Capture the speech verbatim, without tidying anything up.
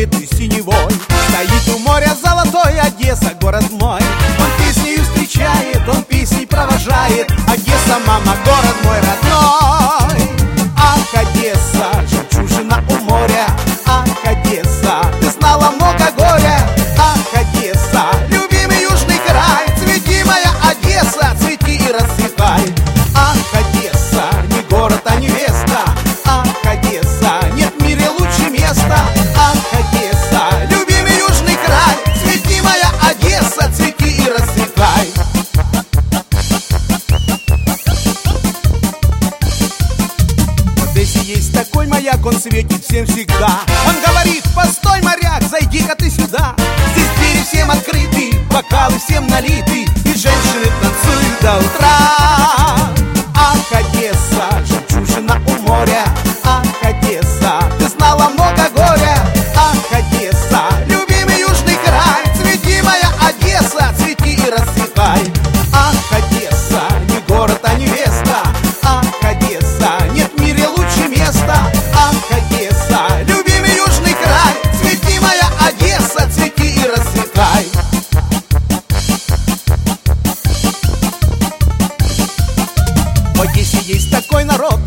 покрытый синевой. Стоит у моря золотой Одесса, город мой. Он песнею встречает, он песней провожает. Одесса, мама, город мой родной. Ах, Одесса, жемчужина у моря. Ах, Одесса, ты знала много горя. Ах, Одесса, любимый южный край. Цвети, моя Одесса, цвети и расцветай. Ах, Одесса, не город, а невеста. Ах, Одесса, нет в мире лучше места. Ах, Одесса, любимый южный край. Цвети, моя Одесса, цвети и расцветай. В Одессе есть такой маяк, он светит всем всегда. Он говорит: постой, моряк, зайди-ка ты сюда. Здесь двери всем открыты, бокалы всем налиты, и женщины танцуют до утра. Ах, Одесса, жемчужина у моря. Ах, Одесса, ты знала много горя. Ах, Одесса, любимый южный край. Цвети, моя Одесса, цвети и расцветай. Ах, Одесса, не город, а невеста. Ах, Одесса, нет в мире лучше места. Ах, Одесса, любимый южный край. Цвети, моя Одесса, цвети и расцветай. В Одессе есть такой народ,